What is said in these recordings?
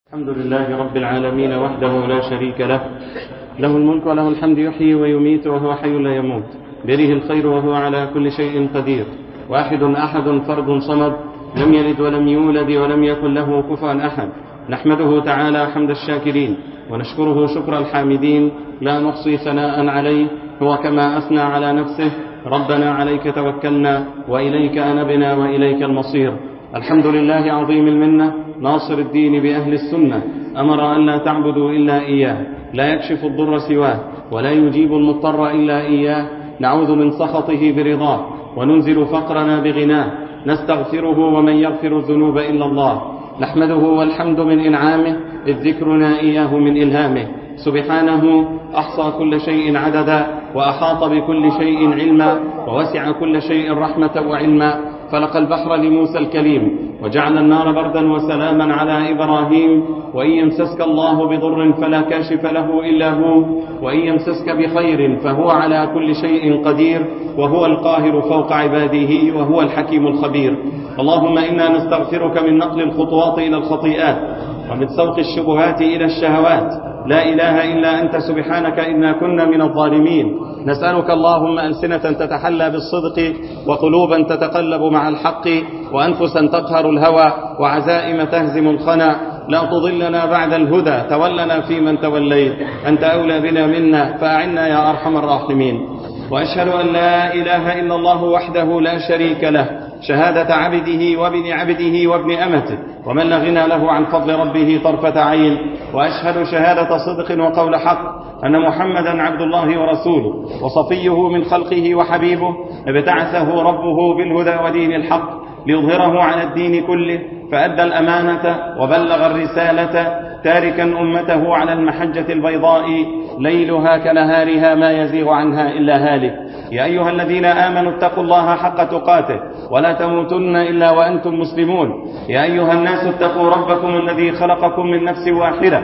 الحمد لله رب العالمين وحده لا شريك له، له الملك وله الحمد، يحيي ويميت وهو حي لا يموت، بيده الخير وهو على كل شيء قدير، واحد أحد فرد صمد، لم يلد ولم يولد ولم يكن له كفوا أحد. نحمده تعالى حمد الشاكرين، ونشكره شكر الحامدين، لا نحصي ثناء عليه، هو كما أثنى على نفسه: ربنا عليك توكلنا وإليك أنبنا وإليك المصير. الحمد لله عظيم المنة، ناصر الدين بأهل السنة، أمر أن لا تعبدوا إلا إياه، لا يكشف الضر سواه، ولا يجيب المضطر إلا إياه. نعوذ من سخطه برضاه، وننزل فقرنا بغناه، نستغفره ومن يغفر الذنوب إلا الله. نحمده والحمد من إنعامه، إذ ذكرنا إياه من إلهامه. سبحانه أحصى كل شيء عددا، وأحاط بكل شيء علما، ووسع كل شيء رحمة وعلما. فلق البحر لموسى الكليم، وجعل النار بردا وسلاما على إبراهيم. وإن يمسسك الله بضر فلا كاشف له إلا هو، وإن يمسسك بخير فهو على كل شيء قدير، وهو القاهر فوق عباده، وهو الحكيم الخبير. اللهم إنا نستغفرك من نقل الخطوات إلى الخطيئات، ومن سوق الشبهات إلى الشهوات. لا إله إلا أنت سبحانك إنا كنا من الظالمين. نسألك اللهم ألسنة تتحلى بالصدق، وقلوبا تتقلب مع الحق، وأنفسا تقهر الهوى، وعزائم تهزم الخنا. لا تضلنا بعد الهدى، تولنا فيمن توليت، أنت أولى بنا منا، فأعنا يا أرحم الراحمين. وأشهد أن لا إله إلا الله وحده لا شريك له، شهادة عبده وابن عبده وابن أمته، ومن لا غنى له عن فضل ربه طرفة عين. وأشهد شهادة صدق وقول حق أن محمدا عبد الله ورسوله، وصفيه من خلقه وحبيبه، ابتعثه ربه بالهدى ودين الحق ليظهره على الدين كله، فأدى الأمانة وبلغ الرسالة، تاركا أمته على المحجة البيضاء ليلها كنهارها، ما يزيغ عنها إلا هالك. يا أيها الذين آمنوا اتقوا الله حق تقاته، ولا تموتن إلا وأنتم مسلمون. يا أيها الناس اتقوا ربكم الذي خلقكم من نفس واحدة،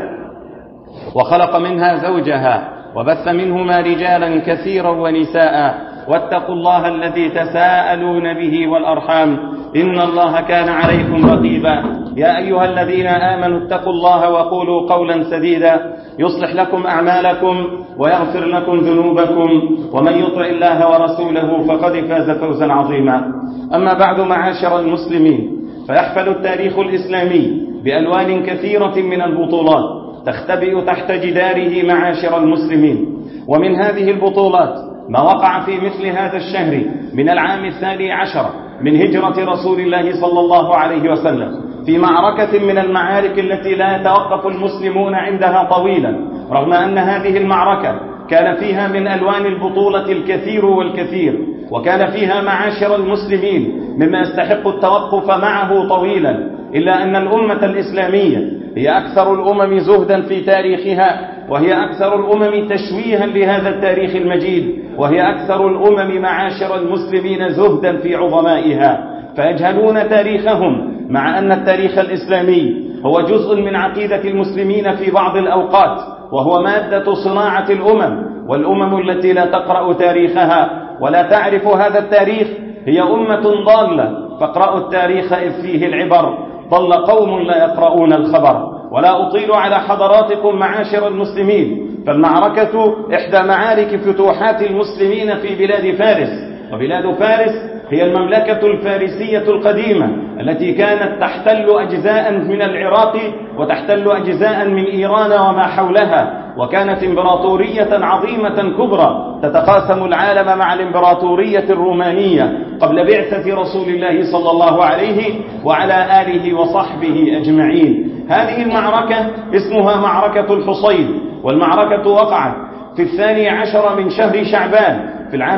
وخلق منها زوجها، وبث منهما رجالا كثيرا ونساء، واتقوا الله الذي تساءلون به والأرحام، إن الله كان عليكم رقيبا. يا أيها الذين آمنوا اتقوا الله وقولوا قولا سديدا، يصلح لكم أعمالكم ويغفر لكم ذنوبكم، ومن يطع الله ورسوله فقد فاز فوزا عظيما. أما بعد، معاشر المسلمين، فيحفل التاريخ الإسلامي بألوان كثيرة من البطولات تختبئ تحت جداره معاشر المسلمين. ومن هذه البطولات ما وقع في مثل هذا الشهر من العام 12 من هجرة رسول الله صلى الله عليه وسلم، في معركة من المعارك التي لا يتوقف المسلمون عندها طويلا، رغم أن هذه المعركة كان فيها من ألوان البطولة الكثير والكثير، وكان فيها معاشر المسلمين مما يستحق التوقف معه طويلا، إلا أن الأمة الإسلامية هي أكثر الأمم زهدا في تاريخها، وهي أكثر الأمم تشويها لهذا التاريخ المجيد، وهي أكثر الأمم معاشر المسلمين زهدا في عظمائها، فيجهلون تاريخهم، مع أن التاريخ الإسلامي هو جزء من عقيدة المسلمين في بعض الأوقات، وهو مادة صناعة الأمم. والأمم التي لا تقرأ تاريخها ولا تعرف هذا التاريخ هي أمة ضالة. فاقرأوا التاريخ إذ فيه العبر، ضل قوم لا يقرؤون الخبر. ولا أطيل على حضراتكم معاشر المسلمين، فالمعركة إحدى معارك فتوحات المسلمين في بلاد فارس. وبلاد فارس هي المملكة الفارسية القديمة التي كانت تحتل أجزاء من العراق، وتحتل أجزاء من إيران وما حولها، وكانت إمبراطورية عظيمة كبرى تتقاسم العالم مع الإمبراطورية الرومانية قبل بعثة رسول الله صلى الله عليه وعلى آله وصحبه أجمعين. هذه المعركة اسمها معركة الحصين، والمعركة وقعت في 12 من شهر شعبان في العام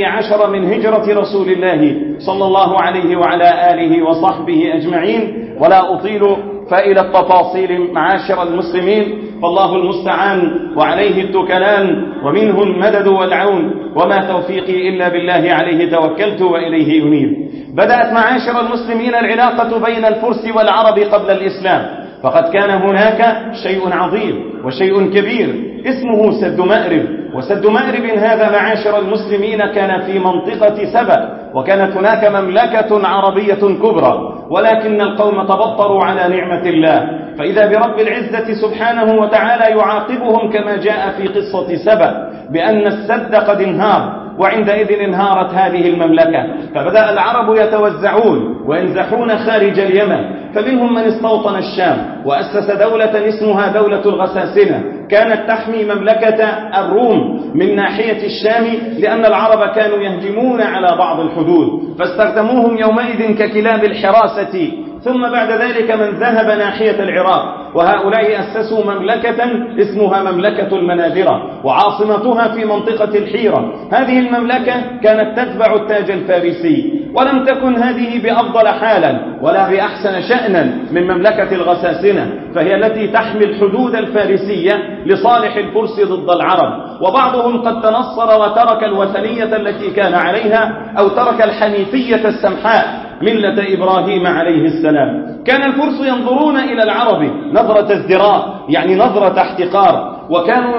12 من هجرة رسول الله صلى الله عليه وعلى آله وصحبه أجمعين. ولا أطيل فإلى التفاصيل معاشر المسلمين، فالله المستعان وعليه التكلان، ومنه المدد والعون، وما توفيقي إلا بالله، عليه توكلت وإليه أنيب. بدأت معاشر المسلمين العلاقة بين الفرس والعرب قبل الإسلام، فقد كان هناك شيء عظيم وشيء كبير اسمه سد مأرب. وسد مأرب هذا معاشر المسلمين كان في منطقة سبأ وكانت هناك مملكة عربية كبرى، ولكن القوم تبطروا على نعمة الله، فإذا برب العزة سبحانه وتعالى يعاقبهم كما جاء في قصة سبأ بأن السد قد انهار، وعندئذ انهارت هذه المملكة، فبدأ العرب يتوزعون وينزحون خارج اليمن، فمنهم من استوطن الشام وأسس دولة اسمها دولة الغساسنة، كانت تحمي مملكة الروم من ناحية الشام، لأن العرب كانوا يهجمون على بعض الحدود فاستخدموهم يومئذ ككلاب الحراسة. ثم بعد ذلك من ذهب ناحية العراق، وهؤلاء أسسوا مملكة اسمها مملكة المناذرة، وعاصمتها في منطقة الحيرة. هذه المملكة كانت تتبع التاج الفارسي، ولم تكن هذه بأفضل حالا ولا بأحسن شأنا من مملكة الغساسنة، فهي التي تحمي الحدود الفارسية لصالح الفرس ضد العرب. وبعضهم قد تنصر وترك الوثنية التي كان عليها، أو ترك الحنيفية السمحاء ملة إبراهيم عليه السلام. كان الفرس ينظرون إلى العرب نظرة ازدراء، يعني نظرة احتقار، وكانوا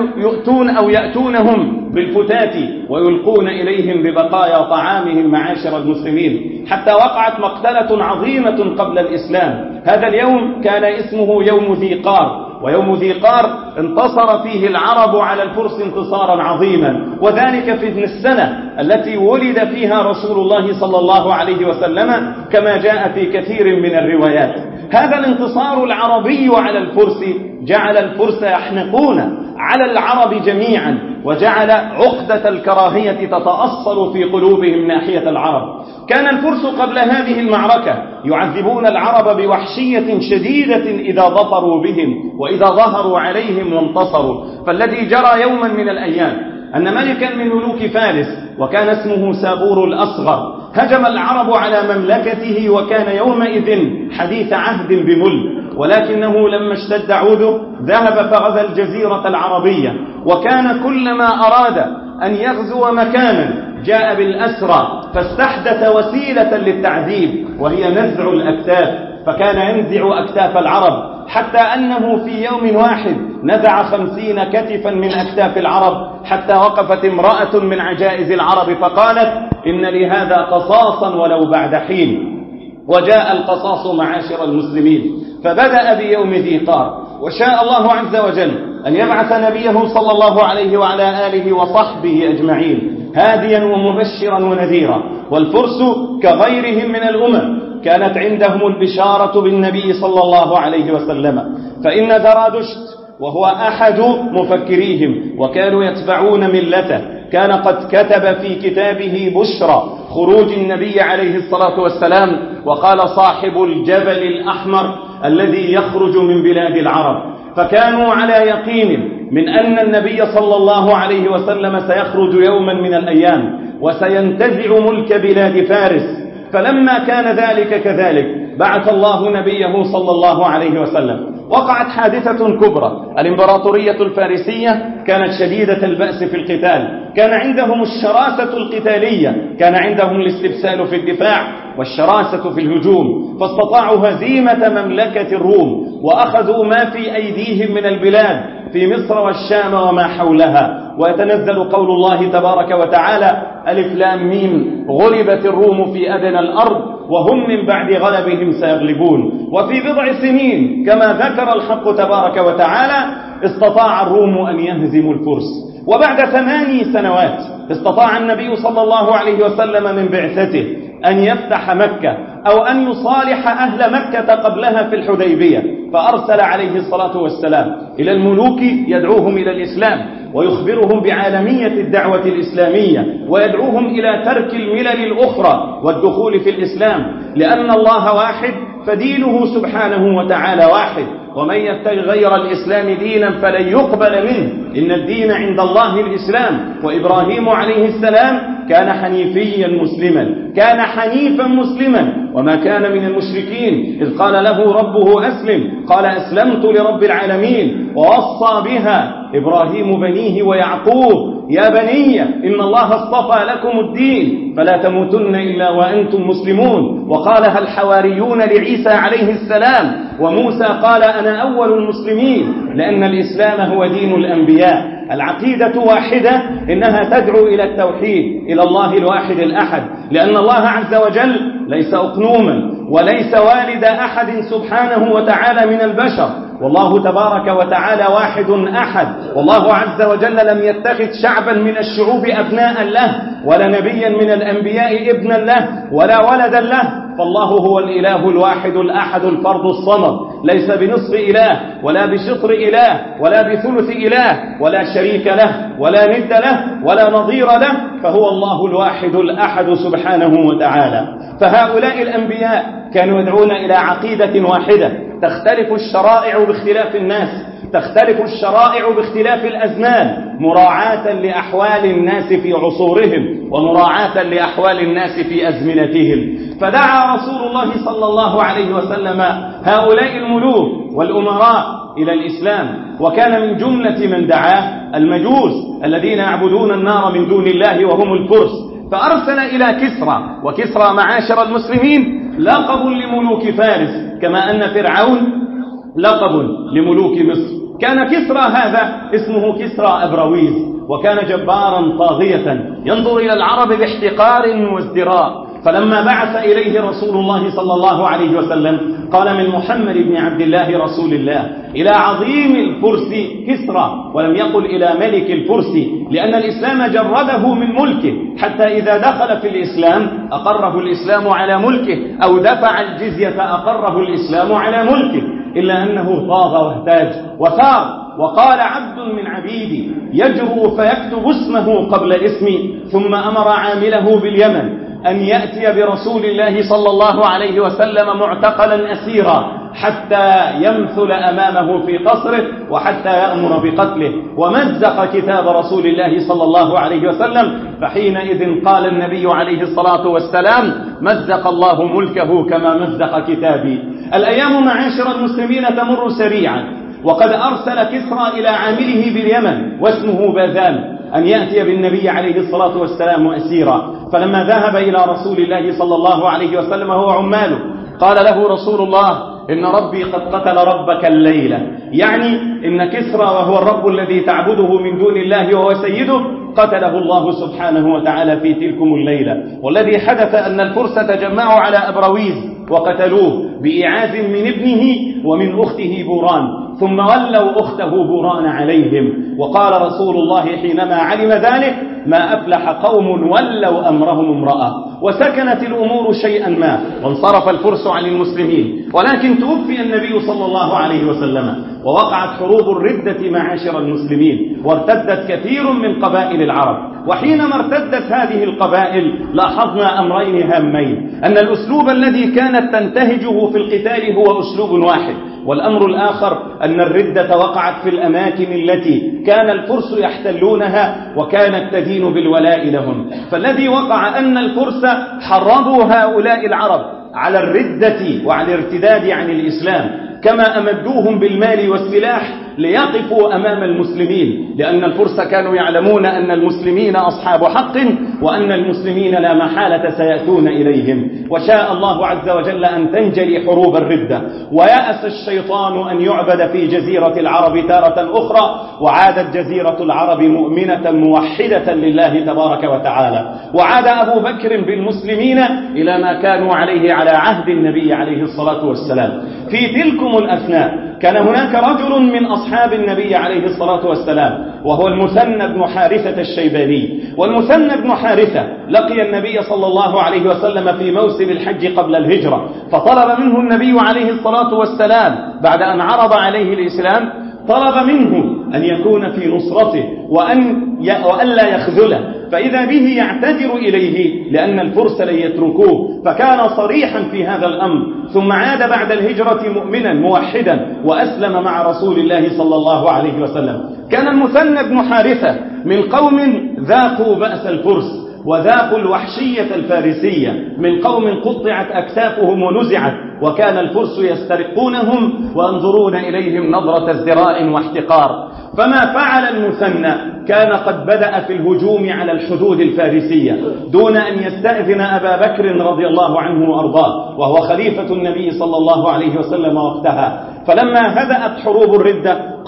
يأتونهم بالفتات ويلقون إليهم ببقايا طعامهم معاشر المسلمين، حتى وقعت مقتلة عظيمة قبل الإسلام. هذا اليوم كان اسمه يوم ذي قار، ويوم ذي قار انتصر فيه العرب على الفرس انتصارا عظيما، وذلك في السنة التي ولد فيها رسول الله صلى الله عليه وسلم كما جاء في كثير من الروايات. هذا الانتصار العربي على الفرس جعل الفرس يحنقون على العرب جميعا، وجعل عقدة الكراهية تتأصل في قلوبهم ناحية العرب. كان الفرس قبل هذه المعركة يعذبون العرب بوحشية شديدة إذا ظفروا بهم وإذا ظهروا عليهم وانتصروا. فالذي جرى يوما من الأيام أن ملكا من ملوك فارس وكان اسمه سابور الأصغر هجم العرب على مملكته، وكان يومئذ حديث عهد بملك، ولكنه لما اشتد عوده ذهب فغزا الجزيرة العربية، وكان كلما أراد أن يغزو مكانا جاء بالأسرى، فاستحدث وسيلة للتعذيب وهي نزع الأكتاف، فكان ينزع أكتاف العرب، حتى أنه في يوم واحد نزع 50 كتفا من أكتاف العرب، حتى وقفت امرأة من عجائز العرب فقالت إن لهذا قصاصا ولو بعد حين. وجاء القصاص معاشر المسلمين، فبدأ بيوم ذي قار، وشاء الله عز وجل أن يبعث نبيه صلى الله عليه وعلى آله وصحبه أجمعين هاديا ومبشرا ونذيرا. والفرس كغيرهم من الأمم كانت عندهم البشارة بالنبي صلى الله عليه وسلم، فإن زرادشت وهو أحد مفكريهم وكانوا يتبعون ملته كان قد كتب في كتابه بشرى خروج النبي عليه الصلاة والسلام، وقال صاحب الجبل الأحمر الذي يخرج من بلاد العرب. فكانوا على يقين من أن النبي صلى الله عليه وسلم سيخرج يوما من الأيام وسينتزع ملك بلاد فارس. فلما كان ذلك كذلك بعث الله نبيه صلى الله عليه وسلم. وقعت حادثة كبرى، الإمبراطورية الفارسية كانت شديدة البأس في القتال، كان عندهم الشراسة القتالية، كان عندهم الاستبسال في الدفاع والشراسة في الهجوم، فاستطاعوا هزيمة مملكة الروم وأخذوا ما في أيديهم من البلاد في مصر والشام وما حولها. ويتنزل قول الله تبارك وتعالى ألف لام ميم غلبت الروم في أدنى الأرض وهم من بعد غلبهم سيغلبون. وفي بضع سنين كما ذكر الحق تبارك وتعالى استطاع الروم أن يهزموا الفرس. وبعد 8 سنوات استطاع النبي صلى الله عليه وسلم من بعثته أن يفتح مكة أو أن يصالح أهل مكة قبلها في الحديبية، فأرسل عليه الصلاة والسلام إلى الملوك يدعوهم إلى الإسلام ويخبرهم بعالمية الدعوة الإسلامية ويدعوهم إلى ترك الملل الأخرى والدخول في الإسلام، لأن الله واحد فدينه سبحانه وتعالى واحد، ومن يبتغي غير الإسلام دينا فلن يقبل منه إن الدين عند الله الإسلام. وإبراهيم عليه السلام كان حنيفيا مسلما، كان حنيفا مسلما وما كان من المشركين. إذ قال له ربه أسلم قال أسلمت لرب العالمين. ووصى بها إبراهيم بنيه ويعقوب يا بني إن الله اصطفى لكم الدين فلا تموتن إلا وأنتم مسلمون. وقالها الحواريون لعيسى عليه السلام، وموسى قال أنا أول المسلمين، لأن الإسلام هو دين الأنبياء. العقيدة واحدة، إنها تدعو إلى التوحيد، إلى الله الواحد الأحد، لأن الله عز وجل ليس أقنوما وليس والد أحد سبحانه وتعالى من البشر، والله تبارك وتعالى واحد أحد. والله عز وجل لم يتخذ شعبا من الشعوب أبناء له، ولا نبيا من الأنبياء ابنا له، ولا ولدا له، فالله هو الإله الواحد الأحد الفرد الصمد، ليس بنصف إله ولا بشطر إله ولا بثلث إله، ولا شريك له ولا ند له ولا نظير له، فهو الله الواحد الأحد سبحانه وتعالى. فهؤلاء الأنبياء كانوا يدعون إلى عقيدة واحدة، تختلف الشرائع باختلاف الناس، تختلف الشرائع باختلاف الأزمان، مراعاة لأحوال الناس في عصورهم ومراعاة لأحوال الناس في أزمنتهم. فدعا رسول الله صلى الله عليه وسلم هؤلاء الملوك والأمراء إلى الإسلام، وكان من جملة من دعاه المجوس الذين يعبدون النار من دون الله وهم الفرس، فأرسل إلى كسرى، وكسرى معاشر المسلمين لقب لملوك فارس، كما أن فرعون لقب لملوك مصر. كان كسرى هذا اسمه كسرى أبرويز، وكان جبارا طاغية ينظر إلى العرب باحتقار وازدراء. فلما بعث إليه رسول الله صلى الله عليه وسلم قال من محمد بن عبد الله رسول الله إلى عظيم الفرس كسرى، ولم يقل إلى ملك الفرس، لأن الإسلام جرده من ملكه، حتى إذا دخل في الإسلام أقره الإسلام على ملكه، أو دفع الجزية أقره الإسلام على ملكه، إلا أنه طاغ واهتاج وثار، وقال عبد من عبيدي يجرؤ فيكتب اسمه قبل اسمي، ثم أمر عامله باليمن أن يأتي برسول الله صلى الله عليه وسلم معتقلا أسيرا حتى يمثل أمامه في قصره، وحتى يأمر بقتله، ومزق كتاب رسول الله صلى الله عليه وسلم. فحينئذ قال النبي عليه الصلاة والسلام مزق الله ملكه كما مزق كتابي. الأيام معاشر المسلمين تمر سريعا، وقد أرسل كسرى إلى عامله باليمن واسمه باذان أن يأتي بالنبي عليه الصلاة والسلام أسيرا. فلما ذهب إلى رسول الله صلى الله عليه وسلم هو عماله، قال له رسول الله إن ربي قد قتل ربك الليلة، يعني إن كسرى وهو الرب الذي تعبده من دون الله وهو سيده قتله الله سبحانه وتعالى في تلكم الليلة. والذي حدث أن الفرس تجمعوا على أبرويز وقتلوه بإعاز من ابنه ومن أخته بوران، ثم ولوا أخته بوران عليهم. وقال رسول الله حينما علم ذلك ما أفلح قوم ولوا أمرهم امرأة. وسكنت الأمور شيئا ما، وانصرف الفرس عن المسلمين، ولكن توفي النبي صلى الله عليه وسلم، ووقعت حروب الردة معاشر المسلمين، وارتدت كثير من قبائل العرب. وحينما ارتدت هذه القبائل لاحظنا أمرين هامين: أن الأسلوب الذي كانت تنتهجه في القتال هو أسلوب واحد، والأمر الآخر أن الردة وقعت في الأماكن التي كان الفرس يحتلونها وكانت تدين بالولاء لهم. فالذي وقع أن الفرس حرضوا هؤلاء العرب على الردة وعلى الارتداد عن الإسلام، كما أمدوهم بالمال والسلاح ليقفوا أمام المسلمين، لأن الفرس كانوا يعلمون أن المسلمين أصحاب حق، وأن المسلمين لا محالة سيأتون إليهم. وشاء الله عز وجل أن تنجلي حروب الردة، ويأس الشيطان أن يعبد في جزيرة العرب تارة أخرى، وعادت جزيرة العرب مؤمنة موحدة لله تبارك وتعالى. وعاد أبو بكر بالمسلمين إلى ما كانوا عليه على عهد النبي عليه الصلاة والسلام. في تلكم الأثناء كان هناك رجل من أصحاب النبي عليه الصلاة والسلام، وهو المثنى بن حارثة الشيباني. والمثنى بن حارثة لقي النبي صلى الله عليه وسلم في موسم الحج قبل الهجرة، فطلب منه النبي عليه الصلاة والسلام بعد أن عرض عليه الإسلام، طلب منه أن يكون في نصرته وألا يخذله، فإذا به يعتذر إليه لأن الفرس لن يتركوه، فكان صريحا في هذا الأمر. ثم عاد بعد الهجرة مؤمنا موحدا وأسلم مع رسول الله صلى الله عليه وسلم. كان المثنى بن حارثة من قوم ذاقوا بأس الفرس وذاقوا الوحشية الفارسية، من قوم قطعت أكتافهم ونزعت، وكان الفرس يسترقونهم وينظرون إليهم نظرة ازدراء واحتقار. فما فعل المثنى كان قد بدأ في الهجوم على الحدود الفارسية دون أن يستأذن أبا بكر رضي الله عنه وأرضاه، وهو خليفة النبي صلى الله عليه وسلم وقتها. فلما هدأت حروب الردة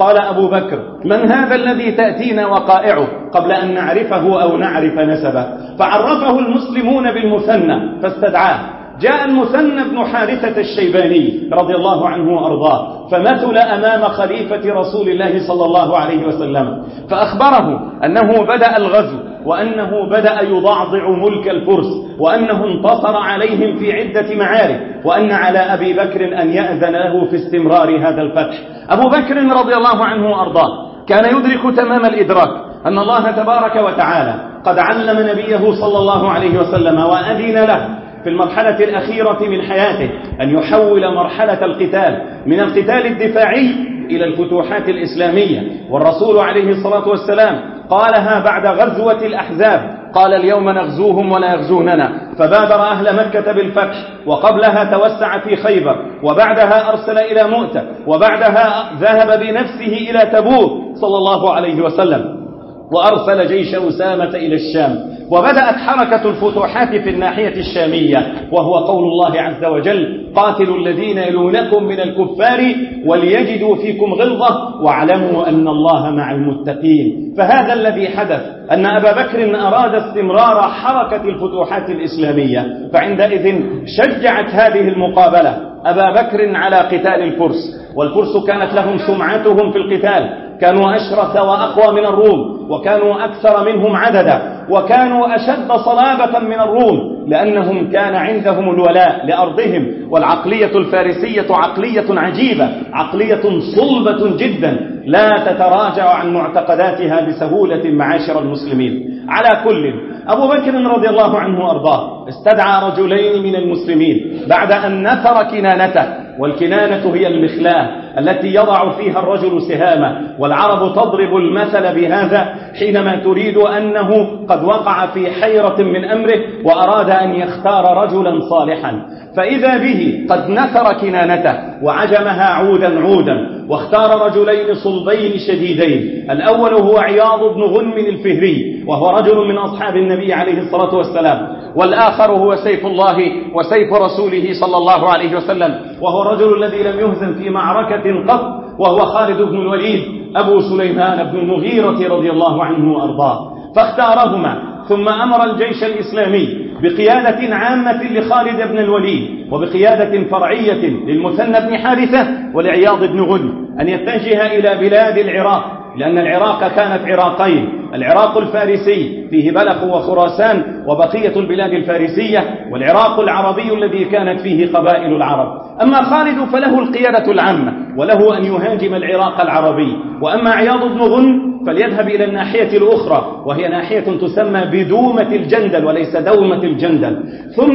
قال أبو بكر: من هذا الذي تأتينا وقائعه قبل أن نعرفه أو نعرف نسبه؟ فعرفه المسلمون بالمثنى فاستدعاه. جاء المثنى بن حارثة الشيباني رضي الله عنه وأرضاه فمثل أمام خليفة رسول الله صلى الله عليه وسلم، فأخبره أنه بدأ الغزو، وأنه بدأ يضعضع ملك الفرس، وأنه انتصر عليهم في عدة معارك، وأن على أبي بكر أن يأذن له في استمرار هذا الفتح. أبو بكر رضي الله عنه وأرضاه كان يدرك تمام الإدراك أن الله تبارك وتعالى قد علم نبيه صلى الله عليه وسلم وأذن له في المرحلة الأخيرة من حياته أن يحول مرحلة القتال من القتال الدفاعي إلى الفتوحات الإسلامية. والرسول عليه الصلاة والسلام قالها بعد غزوة الأحزاب، قال: اليوم نغزوهم ولا يغزوننا. فبادر أهل مكة بالفتح، وقبلها توسع في خيبر، وبعدها أرسل إلى مؤتة، وبعدها ذهب بنفسه إلى تبوك صلى الله عليه وسلم، وأرسل جيش أسامة إلى الشام. وبدأت حركة الفتوحات في الناحية الشامية، وهو قول الله عز وجل: قاتلوا الذين يلونكم من الكفار وليجدوا فيكم غلظة واعلموا أن الله مع المتقين. فهذا الذي حدث، أن أبا بكر أراد استمرار حركة الفتوحات الإسلامية، فعندئذ شجعت هذه المقابلة أبا بكر على قتال الفرس. والفرس كانت لهم سمعتهم في القتال، كانوا أشرس وأقوى من الروم، وكانوا أكثر منهم عددا، وكانوا أشد صلابة من الروم، لأنهم كان عندهم الولاء لأرضهم. والعقلية الفارسية عقلية عجيبة، عقلية صلبة جدا لا تتراجع عن معتقداتها بسهولة معاشر المسلمين. على كل، أبو بكر رضي الله عنه وأرضاه استدعى رجلين من المسلمين بعد أن نثر كنانته، والكنانة هي المخلاة التي يضع فيها الرجل سهامه، والعرب تضرب المثل بهذا حينما تريد أنه قد وقع في حيرة من أمره وأراد أن يختار رجلا صالحا، فإذا به قد نثر كنانته وعجمها عودا عودا، واختار رجلين صلبين شديدين. الأول هو عياض بن غنم الفهري، وهو رجل من أصحاب النبي عليه الصلاة والسلام، والآخر هو سيف الله وسيف رسوله صلى الله عليه وسلم، وهو الرجل الذي لم يهزم في معركة قط، وهو خالد بن الوليد أبو سليمان بن المغيرة رضي الله عنه وأرضاه. فاختارهما، ثم أمر الجيش الإسلامي بقيادة عامة لخالد بن الوليد، وبقيادة فرعية للمثنى بن حارثة ولعياض بن غنم، أن يتجه إلى بلاد العراق، لأن العراق كانت عراقين: العراق الفارسي فيه بلخ وخراسان وبقية البلاد الفارسية، والعراق العربي الذي كانت فيه قبائل العرب. أما خالد فله القيادة العامة، وله أن يهاجم العراق العربي، وأما عياض بن غنم فليذهب إلى الناحية الأخرى، وهي ناحية تسمى بدومة الجندل وليس دومة الجندل. ثم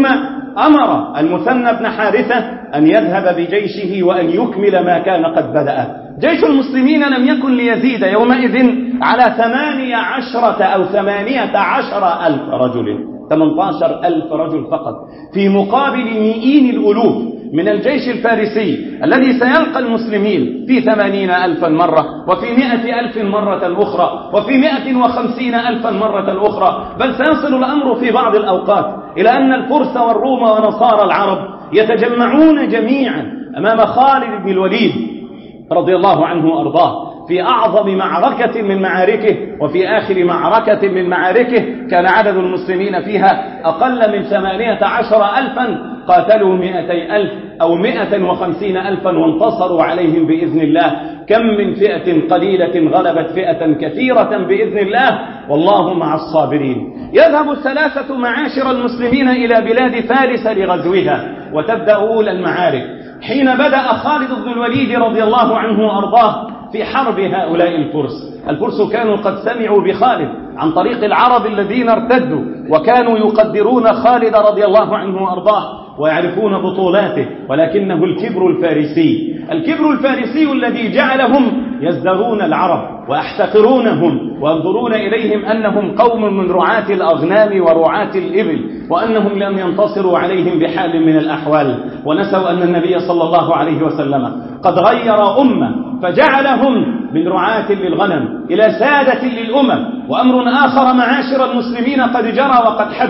أمر المثنى بن حارثة أن يذهب بجيشه وأن يكمل ما كان قد بدأ. جيش المسلمين لم يكن ليزيد يومئذ على 18 أو 18,000 رجل، 18,000 رجل فقط، في مقابل مئين الألوف من الجيش الفارسي الذي سيلقى المسلمين في 80,000 مرة، وفي 100,000 مرة أخرى، وفي 150,000 مرة أخرى. بل سيصل الأمر في بعض الأوقات إلى أن الفرس والروم ونصارى العرب يتجمعون جميعا أمام خالد بن الوليد رضي الله عنه وأرضاه في أعظم معركة من معاركه. وفي آخر معركة من معاركه كان عدد المسلمين فيها أقل من 18,000، قاتلوا 200,000 أو 150,000 وانتصروا عليهم بإذن الله. كم من فئة قليلة غلبت فئة كثيرة بإذن الله، والله مع الصابرين. يذهب الثلاثة معاشر المسلمين إلى بلاد فارس لغزوها، وتبدأ أولى المعارك حين بدأ خالد بن الوليد رضي الله عنه وأرضاه في حرب هؤلاء الفرس. الفرس كانوا قد سمعوا بخالد عن طريق العرب الذين ارتدوا، وكانوا يقدرون خالد رضي الله عنه وأرضاه ويعرفون بطولاته، ولكنه الكبر الفارسي، الكبر الفارسي الذي جعلهم يزدرون العرب ويحتقرونهم وينظرون إليهم أنهم قوم من رعاة الأغنام ورعاة الإبل، وأنهم لم ينتصروا عليهم بحال من الأحوال. ونسوا أن النبي صلى الله عليه وسلم قد غير أمة فجعلهم من رعاة للغنم إلى سادة للأمم. وأمر آخر معاشر المسلمين قد جرى وقد حدث،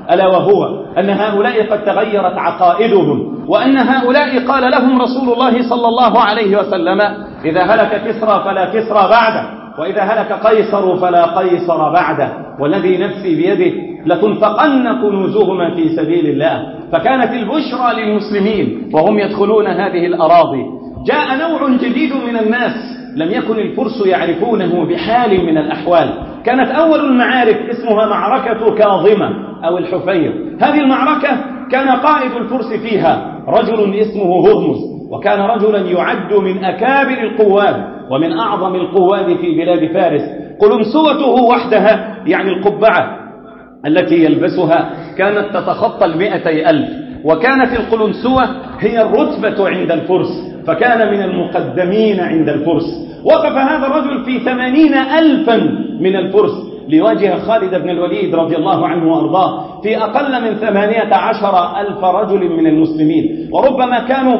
ألا وهو أن هؤلاء قد تغيرت عقائدهم، وأن هؤلاء قال لهم رسول الله صلى الله عليه وسلم: إذا هلك كسرى فلا كسرى بعده، وإذا هلك قيصر فلا قيصر بعده، والذي نفسي بيده لتنفقن كنوزهما في سبيل الله. فكانت البشرى للمسلمين وهم يدخلون هذه الأراضي. جاء نوع جديد من الناس لم يكن الفرس يعرفونه بحال من الأحوال. كانت أول المعارك اسمها معركة كاظمة أو الحفير. هذه المعركة كان قائد الفرس فيها رجل اسمه هرمز، وكان رجلا يعد من أكابر القواد ومن أعظم القواد في بلاد فارس. قلنسوته وحدها يعني القبعة التي يلبسها كانت تتخطى 200,000، وكانت القلنسوة هي الرتبة عند الفرس، فكان من المقدمين عند الفرس. وقف هذا الرجل في 80,000 من الفرس ليواجه خالد بن الوليد رضي الله عنه وأرضاه في أقل من 18,000 رجل من المسلمين، وربما كانوا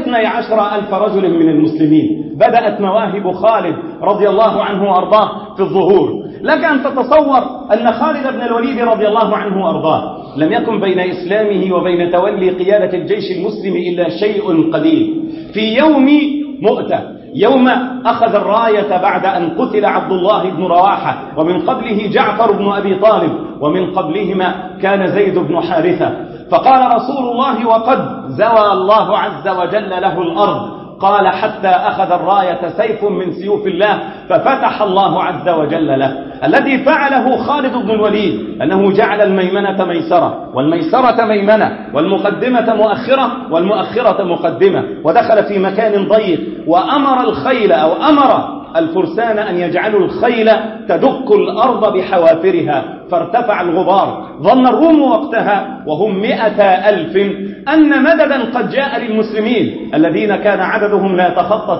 12,000 رجل من المسلمين. بدأت مواهب خالد رضي الله عنه وأرضاه في الظهور. لك أن تتصور أن خالد بن الوليد رضي الله عنه وأرضاه لم يكن بين إسلامه وبين تولي قيادة الجيش المسلم إلا شيء قليل. في يوم مؤتة، يوم أخذ الراية بعد أن قتل عبد الله بن رواحة، ومن قبله جعفر بن أبي طالب، ومن قبلهما كان زيد بن حارثة، فقال رسول الله وقد زوى الله عز وجل له الأرض، قال: حتى أخذ الراية سيف من سيوف الله ففتح الله عز وجل له. الذي فعله خالد بن الوليد أنه جعل الميمنة ميسرة، والميسرة ميمنة، والمقدمة مؤخرة، والمؤخرة مقدمة، ودخل في مكان ضيق وأمر الخيل أو أمر الفرسان أن يجعلوا الخيل تدك الأرض بحوافرها، فارتفع الغبار. ظن الروم وقتها وهم 100,000 أن مددا قد جاء للمسلمين الذين كان عددهم لا يتخطى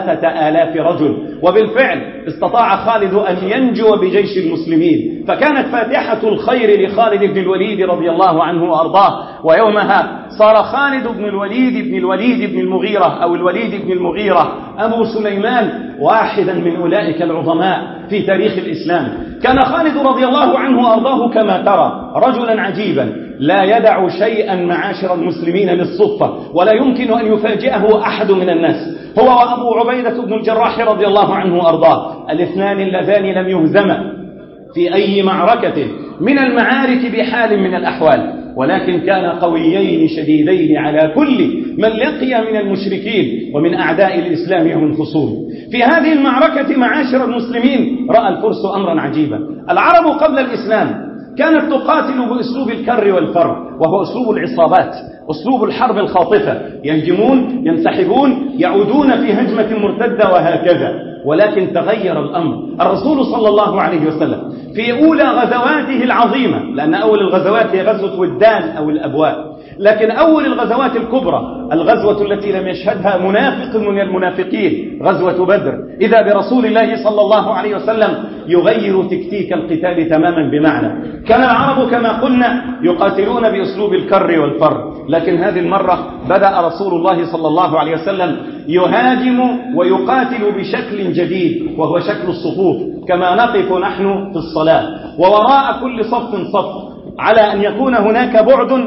3,000 رجل، وبالفعل استطاع خالد أن ينجو بجيش المسلمين. فكانت فاتحة الخير لخالد بن الوليد رضي الله عنه وأرضاه. ويومها صار خالد بن الوليد بن المغيرة أو الوليد بن المغيرة أبو سليمان واحدا من أولئك العظماء في تاريخ الإسلام. كان خالد رضي الله عنه وأرضاه كما ترى رجلا عجيبا لا يدع شيئا معاشر المسلمين للصدفة، ولا يمكن أن يفاجئه أحد من الناس. هو وأبو عبيدة بن الجراح رضي الله عنه وأرضاه، الاثنان اللذان لم يهزما في أي معركة من المعارك بحال من الأحوال، ولكن كان قويين شديدين على كل من لقي من المشركين ومن أعداء الإسلام ومن خصومه. في هذه المعركة معاشر المسلمين رأى الفرس أمرا عجيبا. العرب قبل الإسلام كانت تقاتل بأسلوب الكر والفر، وهو أسلوب العصابات، أسلوب الحرب الخاطفة، يهجمون ينسحبون يعودون في هجمة مرتدة وهكذا. ولكن تغير الأمر. الرسول صلى الله عليه وسلم في أولى غزواته العظيمة، لأن أول الغزوات هي غزوة ودان أو الأبواء، لكن أول الغزوات الكبرى الغزوة التي لم يشهدها منافق من المنافقين غزوة بدر، إذا برسول الله صلى الله عليه وسلم يغير تكتيك القتال تماما. بمعنى كان العرب كما قلنا يقاتلون بأسلوب الكر والفر، لكن هذه المرة بدأ رسول الله صلى الله عليه وسلم يهاجم ويقاتل بشكل جديد، وهو شكل الصفوف، كما نقف نحن في الصلاة، ووراء كل صف صف، على أن يكون هناك بعد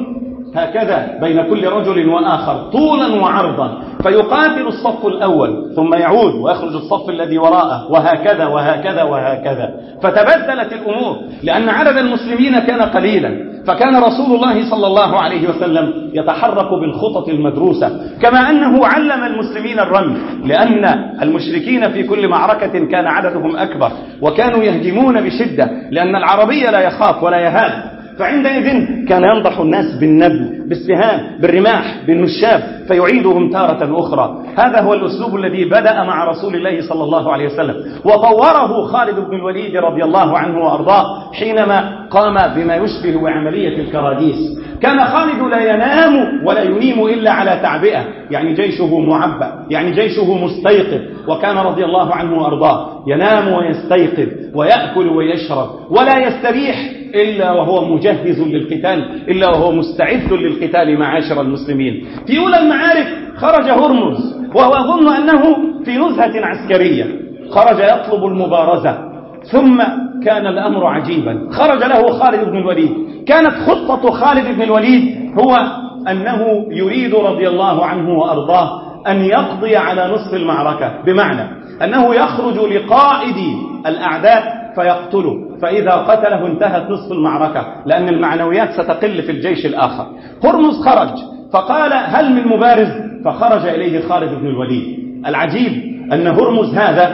هكذا بين كل رجل وآخر طولا وعرضا، فيقاتل الصف الأول ثم يعود ويخرج الصف الذي وراءه، وهكذا وهكذا وهكذا. فتبدلت الأمور لأن عدد المسلمين كان قليلا، فكان رسول الله صلى الله عليه وسلم يتحرك بالخطط المدروسة، كما أنه علم المسلمين الرمي، لأن المشركين في كل معركة كان عددهم أكبر، وكانوا يهجمون بشدة، لأن العربي لا يخاف ولا يهاب. فعندئذ كان ينضح الناس بالنبل، بالسهام، بالرماح، بالنشاب، فيعيدهم تارة أخرى. هذا هو الأسلوب الذي بدأ مع رسول الله صلى الله عليه وسلم، وطوره خالد بن الوليد رضي الله عنه وأرضاه حينما قام بما يشبه بعملية الكراديس. كان خالد لا ينام ولا ينيم إلا على تعبئة، يعني جيشه معبأ، يعني جيشه مستيقظ. وكان رضي الله عنه وأرضاه ينام ويستيقظ ويأكل ويشرب، ولا يستريح إلا وهو مجهز للقتال، إلا وهو مستعد للقتال معاشر المسلمين. في أولى المعارك خرج هرمز وهو يظن أنه في نزهة عسكرية، خرج يطلب المبارزة، ثم كان الأمر عجيبا. خرج له خالد بن الوليد كانت خطة خالد بن الوليد هو أنه يريد رضي الله عنه وأرضاه أن يقضي على نصف المعركة، بمعنى أنه يخرج لقائد الأعداء فيقتله، فإذا قتله انتهت نصف المعركة، لأن المعنويات ستقل في الجيش الآخر. هرمز خرج فقال هل من مبارز؟ فخرج إليه خالد بن الوليد. العجيب أن هرمز هذا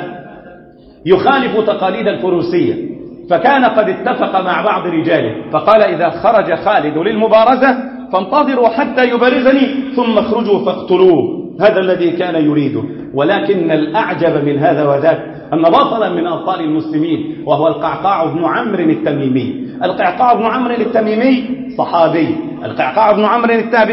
يخالف تقاليد الفروسية، فكان قد اتفق مع بعض رجاله فقال إذا خرج خالد للمبارزة فانتظروا حتى يبارزني ثم اخرجوا فاقتلوه. هذا الذي كان يريده. ولكن الأعجب من هذا وذاك أن بطلا من أبطال المسلمين وهو القعقاع بن عمرو التميمي. القعقاع بن عمرو التميمي صحابي، القعقاع بن عمرو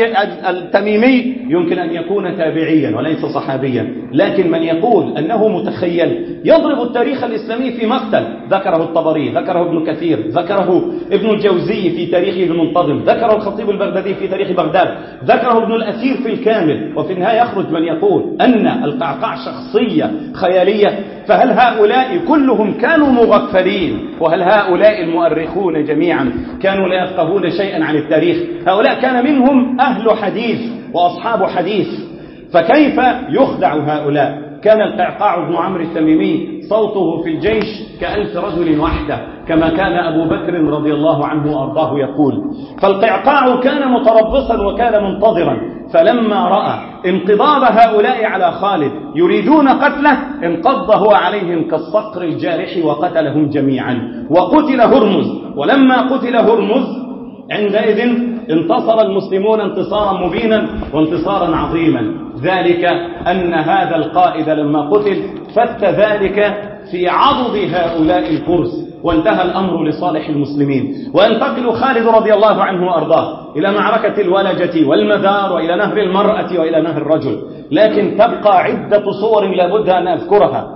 التميمي يمكن أن يكون تابعيا وليس صحابيا، لكن من يقول أنه متخيل يضرب التاريخ الإسلامي في مقتل. ذكره الطبري، ذكره ابن كثير، ذكره ابن الجوزي في تاريخه المنتظم، ذكره الخطيب البغدادي في تاريخ بغداد، ذكره ابن الأثير في الكامل. وفي النهاية يخرج من يقول أن القعقاع شخصية خيالية. فهل هؤلاء كلهم كانوا مغفلين؟ وهل هؤلاء المؤرخون جميعا كانوا لا يفقهون شيئا عن التاريخ؟ هؤلاء كان منهم أهل حديث وأصحاب حديث، فكيف يخدع هؤلاء؟ كان القعقاع بن عمرو التميمي صوته في الجيش ك1000 رجل وحده، كما كان أبو بكر رضي الله عنه وأرضاه يقول. فالقعقاع كان متربصا وكان منتظرا، فلما رأى انقضاض هؤلاء على خالد يريدون قتله انقض هو عليهم كالصقر الجارح وقتلهم جميعا، وقتل هرمز. ولما قتل هرمز عندئذ انتصر المسلمون انتصارا مبينا وانتصارا عظيما، ذلك أن هذا القائد لما قتل فت ذلك في عضد هؤلاء الفرس، وانتهى الأمر لصالح المسلمين. وينتقل خالد رضي الله عنه وأرضاه إلى معركة الولجة والمذار وإلى نهر المرأة وإلى نهر الرجل. لكن تبقى عدة صور لابد أن أذكرها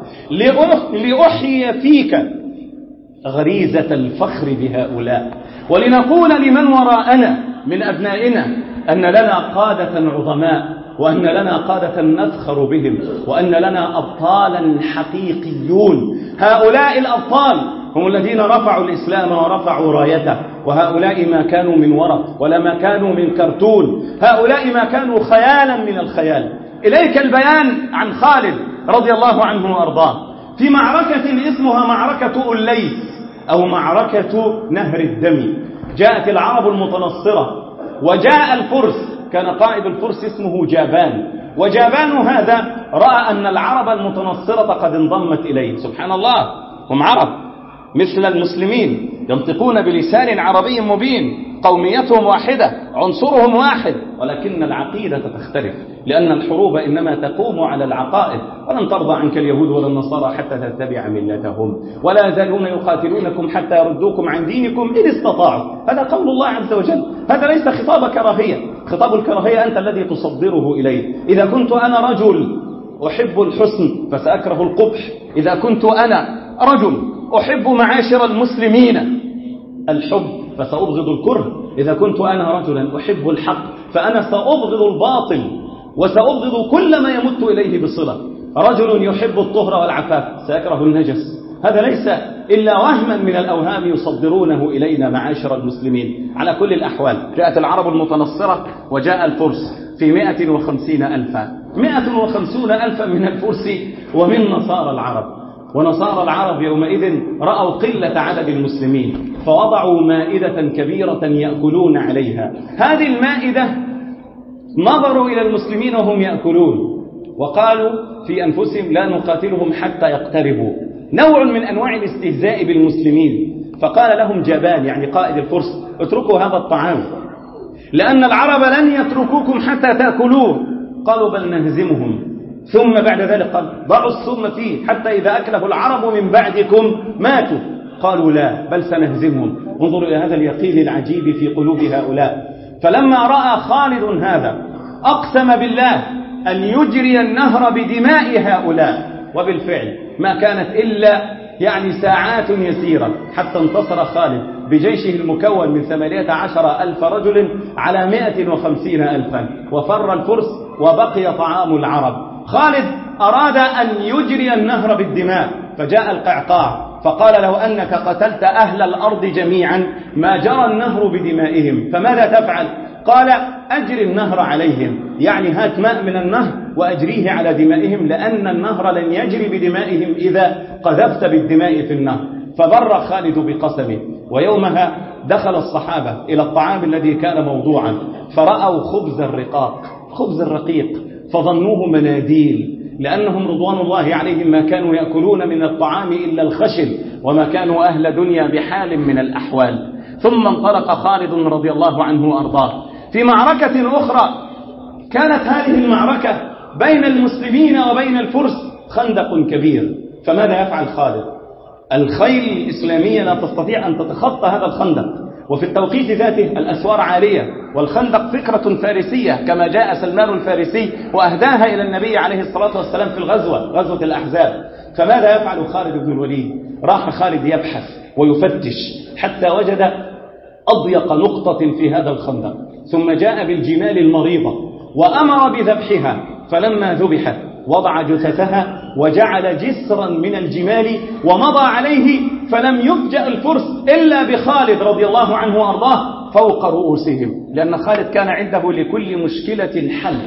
لأحيي فيك غريزة الفخر بهؤلاء، ولنقول لمن وراءنا من أبنائنا أن لنا قادة عظماء، وأن لنا قادة نفخر بهم، وأن لنا أبطالا حقيقيون. هؤلاء الأبطال هم الذين رفعوا الإسلام ورفعوا رايته، وهؤلاء ما كانوا من ورق ولا ما كانوا من كرتون، هؤلاء ما كانوا خيالا من الخيال. إليك البيان عن خالد رضي الله عنه وأرضاه في معركة اسمها معركة الليث أو معركة نهر الدم. جاءت العرب المتنصرة وجاء الفرس، كان قائد الفرس اسمه جابان، وجابان هذا رأى أن العرب المتنصرة قد انضمت إليه. سبحان الله، هم عرب مثل المسلمين، ينطقون بلسان عربي مبين، قوميتهم واحدة، عنصرهم واحد، ولكن العقيدة تختلف، لأن الحروب إنما تقوم على العقائد. ولن ترضى عنك اليهود ولا النصارى حتى تتبع ملتهم، ولا يزالون يقاتلونكم حتى يردوكم عن دينكم إن استطاعوا. هذا قول الله عز وجل، هذا ليس خطاب كراهية. خطاب الكراهية أنت الذي تصدره إليه. إذا كنت أنا رجل أحب الحسن فسأكره القبح، إذا كنت أنا رجل أحب معاشر المسلمين الحب فسأبغض الكره، إذا كنت أنا رجلا أحب الحق فأنا سأبغض الباطل وسأبغض كل ما يمت إليه بصلة. رجل يحب الطهر والعفاف سيكره النجس. هذا ليس إلا وهما من الأوهام يصدرونه إلينا معاشر المسلمين. على كل الأحوال جاءت العرب المتنصرة وجاء الفرس في 150,000 150,000 من الفرس ومن نصارى العرب. ونصارى العرب يومئذ رأوا قلة عدد المسلمين فوضعوا مائدة كبيرة يأكلون عليها. هذه المائدة نظروا إلى المسلمين وهم يأكلون وقالوا في أنفسهم لا نقاتلهم حتى يقتربوا، نوع من أنواع الاستهزاء بالمسلمين. فقال لهم جبان يعني قائد الفرس اتركوا هذا الطعام لأن العرب لن يتركوكم حتى تأكلوه. قالوا بل نهزمهم. ثم بعد ذلك قال ضعوا السم فيه حتى إذا أكله العرب من بعدكم ماتوا. قالوا لا بل سنهزمهم. انظروا إلى هذا اليقين العجيب في قلوب هؤلاء. فلما رأى خالد هذا أقسم بالله أن يجري النهر بدماء هؤلاء، وبالفعل ما كانت إلا يعني ساعات يسيرة حتى انتصر خالد بجيشه المكون من 18,000 رجل على 150,000، وفر الفرس وبقي طعام العرب. خالد أراد أن يجري النهر بالدماء، فجاء القعقاع فقال لو أنك قتلت أهل الأرض جميعا ما جرى النهر بدمائهم، فماذا تفعل؟ قال أجري النهر عليهم، يعني هات ماء من النهر وأجريه على دمائهم، لأن النهر لن يجري بدمائهم إذا قذفت بالدماء في النهر. فبر خالد بقسمه. ويومها دخل الصحابة إلى الطعام الذي كان موضوعا فرأوا خبز الرقاق، خبز الرقيق، فظنوه مناديل، لأنهم رضوان الله عليهم ما كانوا يأكلون من الطعام إلا الخشن، وما كانوا أهل دنيا بحال من الأحوال. ثم انطلق خالد رضي الله عنه وأرضاه في معركة أخرى. كانت هذه المعركة بين المسلمين وبين الفرس خندق كبير. فماذا يفعل خالد؟ الخيل الإسلامية لا تستطيع أن تتخطى هذا الخندق، وفي التوقيت ذاته الأسوار عالية، والخندق فكرة فارسية كما جاء سلمان الفارسي وأهداها إلى النبي عليه الصلاة والسلام في غزوة الأحزاب. فماذا يفعل خالد بن الوليد؟ راح خالد يبحث ويفتش حتى وجد أضيق نقطة في هذا الخندق، ثم جاء بالجمال المريضة وأمر بذبحها. فلما ذبحت وضع جثثها وجعل جسرا من الجمال ومضى عليه، فلم يفجأ الفرس إلا بخالد رضي الله عنه وأرضاه فوق رؤوسهم، لأن خالد كان عنده لكل مشكلة حل،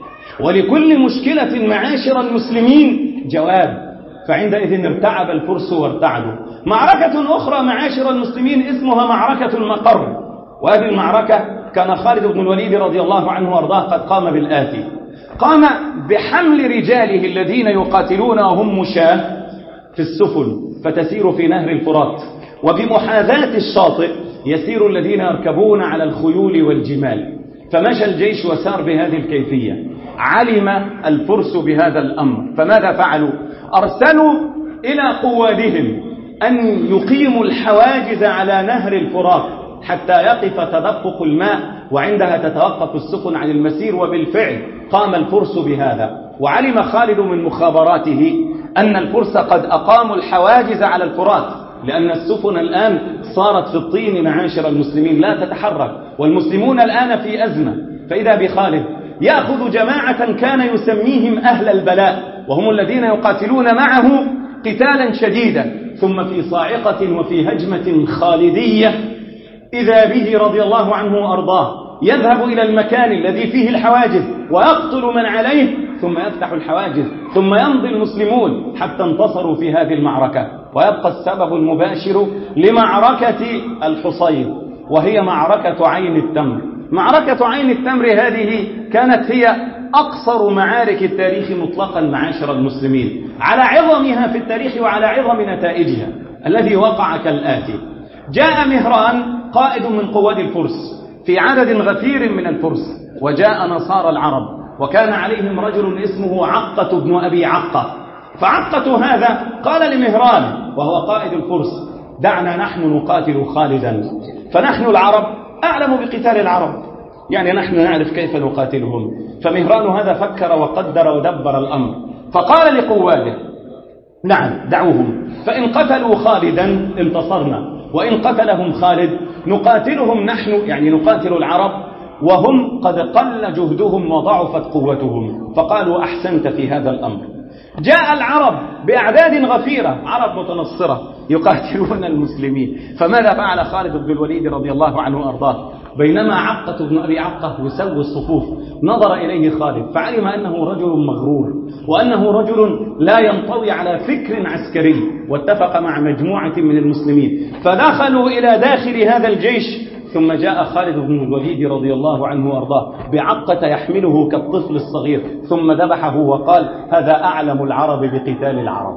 ولكل مشكلة معاشر المسلمين جواب. فعندئذ ارتعب الفرس وارتعدوا. معركة أخرى معاشر المسلمين اسمها معركة المقر، وهذه المعركة كان خالد بن الوليد رضي الله عنه وارضاه قد قام بالآتي: قام بحمل رجاله الذين يقاتلون وهم مشاة في السفن فتسير في نهر الفرات، وبمحاذاة الشاطئ يسير الذين يركبون على الخيول والجمال. فمشى الجيش وسار بهذه الكيفية. علم الفرس بهذا الأمر، فماذا فعلوا؟ أرسلوا إلى قوادهم أن يقيموا الحواجز على نهر الفرات حتى يقف تدفق الماء، وعندها تتوقف السفن عن المسير. وبالفعل قام الفرس بهذا. وعلم خالد من مخابراته أن الفرس قد أقاموا الحواجز على الفرات، لأن السفن الآن صارت في الطين معاشر المسلمين لا تتحرك، والمسلمون الآن في أزمة. فإذا بخالد يأخذ جماعة كان يسميهم أهل البلاء، وهم الذين يقاتلون معه قتالا شديدا، ثم في صاعقة وفي هجمة خالدية إذا به رضي الله عنه وأرضاه يذهب إلى المكان الذي فيه الحواجز ويقتل من عليه، ثم يفتح الحواجز، ثم يمضي المسلمون حتى انتصروا في هذه المعركة. ويبقى السبب المباشر لمعركة الحصين، وهي معركة عين التمر. معركة عين التمر هذه كانت هي أقصر معارك التاريخ مطلقا معاشر المسلمين، على عظمها في التاريخ وعلى عظم نتائجها. الذي وقع كالآتي: جاء مهران قائد من قواد الفرس في عدد غفير من الفرس، وجاء نصارى العرب، وكان عليهم رجل اسمه عقة بن أبي عقة. فعقة هذا قال لمهران وهو قائد الفرس: دعنا نحن نقاتل خالدا، فنحن العرب أعلم بقتال العرب، يعني نحن نعرف كيف نقاتلهم. فمهران هذا فكر وقدر ودبر الأمر، فقال لقواده: نعم دعوهم، فإن قتلوا خالدا انتصرنا، وإن قتلهم خالد نقاتلهم نحن، يعني نقاتل العرب، وهم قد قل جهدهم وضعفت قوتهم. فقالوا: أحسنت في هذا الأمر. جاء العرب بأعداد غفيرة، عرب متنصرة يقاتلون المسلمين. فماذا فعل خالد بن الوليد رضي الله عنه وأرضاه؟ بينما عقة بن أبي عقة يسوي الصفوف نظر إليه خالد فعلم أنه رجل مغرور، وأنه رجل لا ينطوي على فكر عسكري، واتفق مع مجموعة من المسلمين فدخلوا إلى داخل هذا الجيش. ثم جاء خالد بن الوليد رضي الله عنه وأرضاه بعقة يحمله كالطفل الصغير، ثم ذبحه وقال: هذا أعلم العرب بقتال العرب.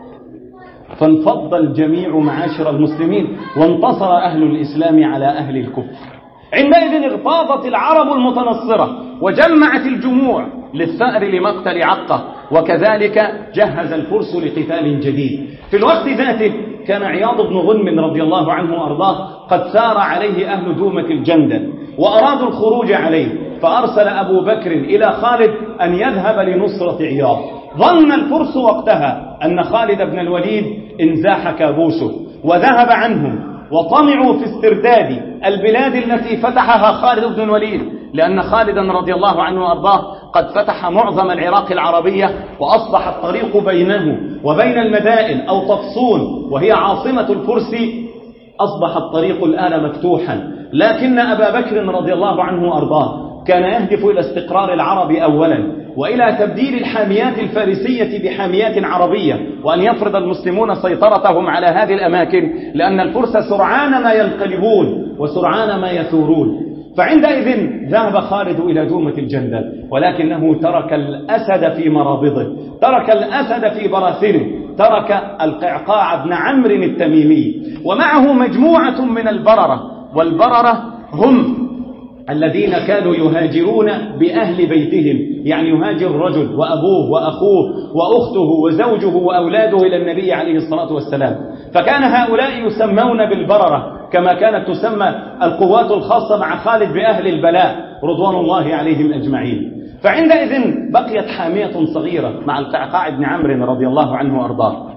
فانفض الجميع معاشر المسلمين، وانتصر أهل الإسلام على أهل الكفر. عندئذ اغتاظت العرب المتنصرة وجمعت الجموع للثأر لمقتل عقة، وكذلك جهز الفرس لقتال جديد. في الوقت ذاته كان عياض بن غنم رضي الله عنه وأرضاه قد سار عليه أهل دومة الجندل وأرادوا الخروج عليه، فأرسل أبو بكر إلى خالد أن يذهب لنصرة عياض. ظن الفرس وقتها أن خالد بن الوليد انزاح كابوسه وذهب عنهم، وطمعوا في استرداد البلاد التي فتحها خالد بن الوليد، لأن خالدا رضي الله عنه وأرضاه قد فتح معظم العراق العربية، وأصبح الطريق بينه وبين المدائن أو طفصون وهي عاصمة الفرس، أصبح الطريق الآن مفتوحا. لكن أبا بكر رضي الله عنه وأرضاه كان يهدف إلى استقرار العرب أولا، وإلى تبديل الحاميات الفارسية بحاميات عربية، وأن يفرض المسلمون سيطرتهم على هذه الأماكن، لأن الفرس سرعان ما ينقلبون وسرعان ما يثورون. فعندئذ ذهب خالد إلى دومة الجندل، ولكنه ترك الأسد في مرابضه، ترك الأسد في براثنه، ترك القعقاع بن عمرو التميمي ومعه مجموعة من البررة. والبررة هم الذين كانوا يهاجرون بأهل بيتهم، يعني يهاجر رجل وأبوه وأخوه وأخته وزوجه وأولاده إلى النبي عليه الصلاة والسلام. فكان هؤلاء يسمون بالبررة، كما كانت تسمى القوات الخاصة مع خالد بأهل البلاء رضوان الله عليهم أجمعين. فعندئذ بقيت حامية صغيرة مع القعقاع بن عمرو رضي الله عنه وأرضاه.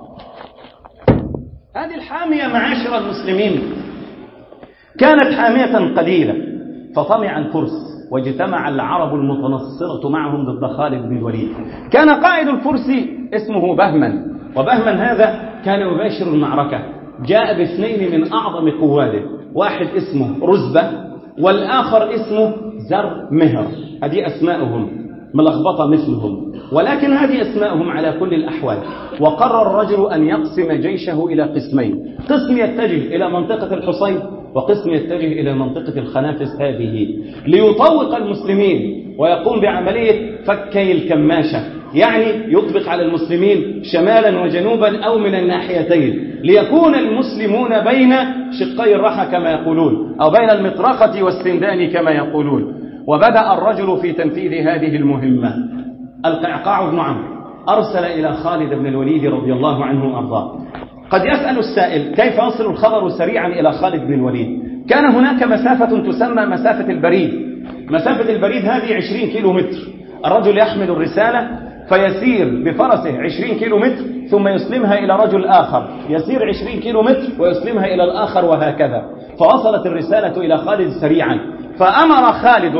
هذه الحامية معاشر المسلمين كانت حامية قليلة، فطمع الفرس واجتمع العرب المتنصرة معهم ضد خالد بن الوليد. كان قائد الفرس اسمه بهمن، وبهمن هذا كان يباشر المعركة، جاء باثنين من أعظم قواده، واحد اسمه رزبة والآخر اسمه زرمهر. هذه أسماءهم ملخبطة مثلهم، ولكن هذه أسماءهم على كل الأحوال. وقرر الرجل أن يقسم جيشه إلى قسمين، قسم يتجه إلى منطقة الحصين، وقسم يتجه إلى منطقة الخنافس هذه، ليطوق المسلمين ويقوم بعملية فكي الكماشة، يعني يطبق على المسلمين شمالا وجنوبا أو من الناحيتين، ليكون المسلمون بين شقي الرحى كما يقولون، أو بين المطرقة والسندان كما يقولون. وبدأ الرجل في تنفيذ هذه المهمة. القعقاع بن عمرو أرسل إلى خالد بن الوليد رضي الله عنه وأرضاه. قد يسأل السائل كيف يصل الخبر سريعا إلى خالد بن الوليد؟ كان هناك مسافة تسمى مسافة البريد. مسافة البريد هذه 20 كيلو متر. الرجل يحمل الرسالة فيسير بفرسه 20 كيلو متر، ثم يسلمها إلى رجل آخر، يسير 20 كيلو متر ويسلمها إلى الآخر، وهكذا. فوصلت الرسالة إلى خالد سريعا، فأمر خالد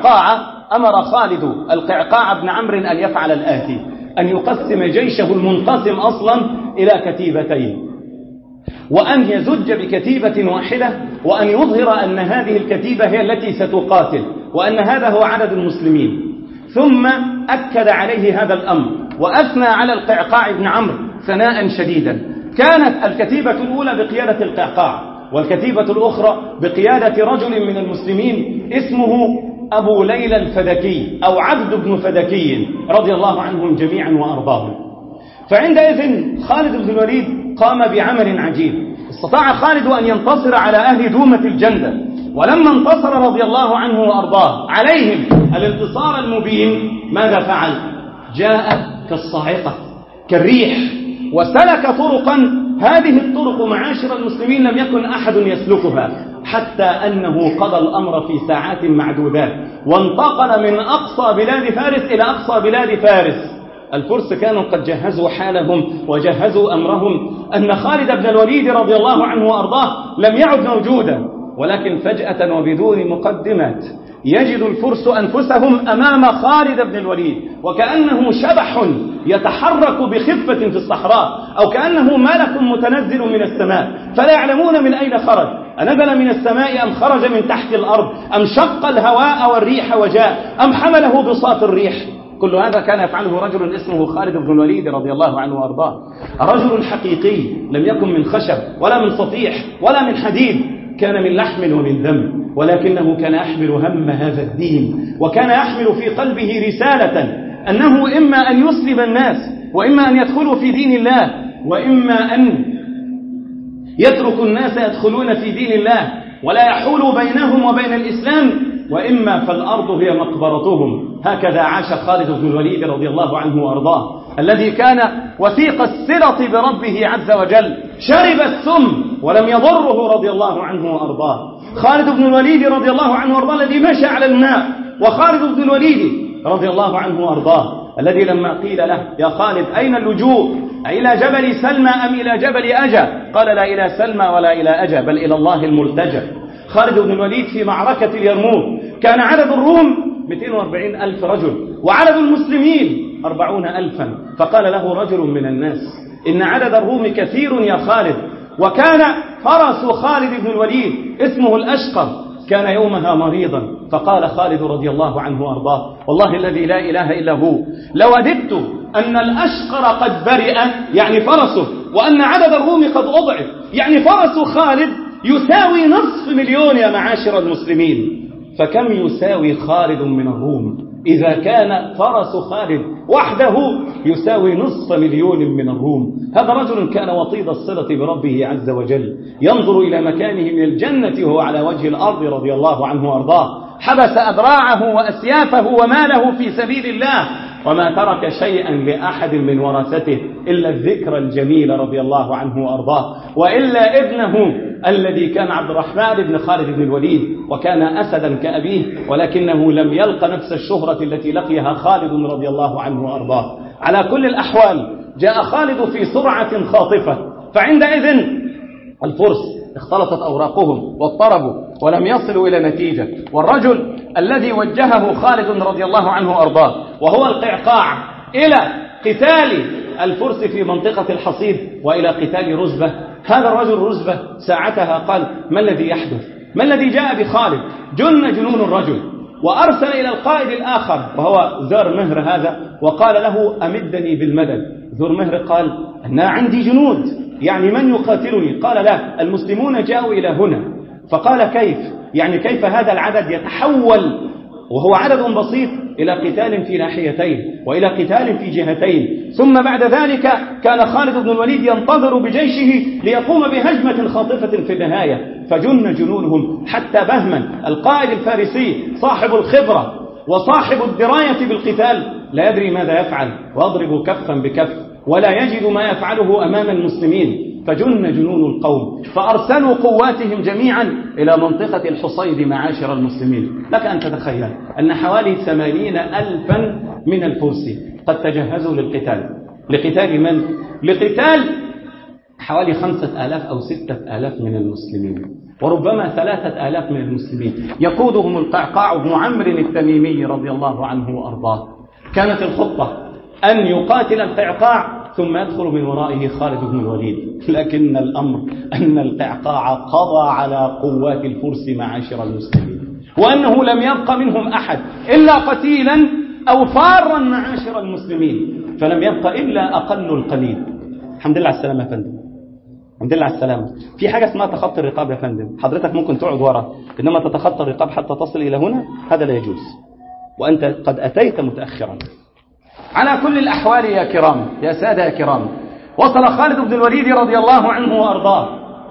القعقاع بن عمرو أن يفعل الآتي: أن يقسم جيشه المنقسم أصلا إلى كتيبتين، وأن يزج بكتيبة واحدة، وأن يظهر أن هذه الكتيبة هي التي ستقاتل، وأن هذا هو عدد المسلمين. ثم أكد عليه هذا الأمر، وأثنى على القعقاع بن عمرو ثناء شديدا. كانت الكتيبة الأولى بقيادة القعقاع، والكتيبة الأخرى بقيادة رجل من المسلمين اسمه أبو ليلى الفدكي أو عبد بن فدكي رضي الله عنهم جميعا وأرضاهم. فعندئذ خالد بن الوليد قام بعمل عجيب. استطاع خالد أن ينتصر على أهل دومة الجندل، ولما انتصر رضي الله عنه وأرضاه عليهم الانتصار المبين، ماذا فعل؟ جاء كالصاعقة كالريح، وسلك طرقا. هذه الطرق معاشر المسلمين لم يكن أحد يسلكها، حتى أنه قضى الأمر في ساعات معدودات، وانتقل من أقصى بلاد فارس إلى أقصى بلاد فارس. الفرس كانوا قد جهزوا حالهم وجهزوا أمرهم أن خالد بن الوليد رضي الله عنه وأرضاه لم يعد موجودا، ولكن فجأة وبدون مقدمات يجد الفرس أنفسهم أمام خالد بن الوليد، وكأنه شبح يتحرك بخفة في الصحراء، أو كأنه ملك متنزل من السماء، فلا يعلمون من أين خرج، أنزل من السماء أم خرج من تحت الأرض، أم شق الهواء والريح وجاء، أم حمله بساط الريح. كل هذا كان يفعله رجل اسمه خالد بن الوليد رضي الله عنه وأرضاه، رجل حقيقي، لم يكن من خشب ولا من سطيح ولا من حديد، كان من لحم ومن دم، ولكنه كان يحمل هم هذا الدين، وكان يحمل في قلبه رسالة أنه إما أن يسلم الناس، وإما أن يدخلوا في دين الله، وإما أن يترك الناس يدخلون في دين الله ولا يحول بينهم وبين الإسلام، وإما فالأرض هي مقبرتهم. هكذا عاش خالد بن الوليد رضي الله عنه وأرضاه، الذي كان وثيق الصلة بربه عز وجل، شرب السم ولم يضره رضي الله عنه وأرضاه. خالد بن الوليد رضي الله عنه وأرضاه الذي مشى على الماء، وخالد بن الوليد رضي الله عنه وأرضاه الذي لما قيل له يا خالد أين اللجوء، إلى جبل سلمى أم إلى جبل أجا، قال لا إلى سلمى ولا إلى أجا، بل إلى الله الملتجأ. خالد بن الوليد في معركة اليرموك كان عدد الروم 240 ألف رجل، وعدد المسلمين 40 ألفا. فقال له رجل من الناس: إن عدد الروم كثير يا خالد. وكان فرس خالد بن الوليد اسمه الأشقر، كان يومها مريضا. فقال خالد رضي الله عنه وأرضاه: والله الذي لا إله إلا هو، لوددت أن الأشقر قد برئ، يعني فرسه، وأن عدد الروم قد أضعف، يعني فرس خالد يساوي 500,000 يا معاشر المسلمين. فكم يساوي خالد من الروم إذا كان فرس خالد وحده يساوي 500,000 من الروم؟ هذا رجل كان وطيد الصلة بربه عز وجل، ينظر إلى مكانه من الجنة وهو على وجه الأرض رضي الله عنه وأرضاه. حبس أذراعه وأسيافه وماله في سبيل الله، وما ترك شيئا لأحد من ورثته إلا الذكر الجميل رضي الله عنه وأرضاه، وإلا ابنه الذي كان عبد الرحمن بن خالد بن الوليد، وكان أسدا كأبيه، ولكنه لم يلق نفس الشهرة التي لقيها خالد رضي الله عنه وأرضاه. على كل الأحوال جاء خالد في سرعة خاطفة، فعندئذ الفرس اختلطت أوراقهم واضطربوا ولم يصلوا إلى نتيجة. والرجل الذي وجهه خالد رضي الله عنه وأرضاه وهو القعقاع إلى قتال الفرس في منطقة الحصيد وإلى قتال رزبة، هذا الرجل رزبة ساعتها قال: ما الذي يحدث؟ ما الذي جاء بخالد؟ جن جنون الرجل. وأرسل إلى القائد الآخر وهو ذر مهر هذا، وقال له: أمدني بالمدد. ذر مهر قال: أنا عندي جنود، يعني من يقاتلني؟ قال: لا، المسلمون جاءوا إلى هنا. فقال: كيف؟ يعني كيف هذا العدد يتحول وهو عدد بسيط إلى قتال في ناحيتين وإلى قتال في جهتين؟ ثم بعد ذلك كان خالد بن الوليد ينتظر بجيشه ليقوم بهجمة خاطفة في النهاية، فجن جنونهم حتى بهما القائد الفارسي صاحب الخبرة وصاحب الدراية بالقتال لا يدري ماذا يفعل، ويضرب كفا بكف ولا يجد ما يفعله أمام المسلمين، فجن جنون القوم، فأرسلوا قواتهم جميعا إلى منطقة الحصيد. معاشر المسلمين، لك أن تتخيل أن حوالي 80 ألفا من الفرس قد تجهزوا للقتال. لقتال من؟ لقتال حوالي 5,000 أو 6,000 من المسلمين، وربما 3,000 من المسلمين، يقودهم القعقاع بن عمرو التميمي رضي الله عنه وأرضاه. كانت الخطة أن يقاتل القعقاع ثم يدخل من ورائه خالد بن الوليد، لكن الأمر أن القعقاع قضى على قوات الفرس معاشر المسلمين، وأنه لم يبق منهم أحد إلا قتيلا أو فارا معاشر المسلمين، فلم يبق إلا أقل القليل. الحمد لله على السلامة يا فندم، الحمد لله على السلامة. في حاجة اسمها تخطي الرقاب يا فندم، حضرتك ممكن تقعد ورا، إنما تتخطى الرقاب حتى تصل إلى هنا هذا لا يجوز، وأنت قد أتيت متأخرا. على كل الأحوال يا كرام، يا سادة يا كرام، وصل خالد بن الوليد رضي الله عنه وأرضاه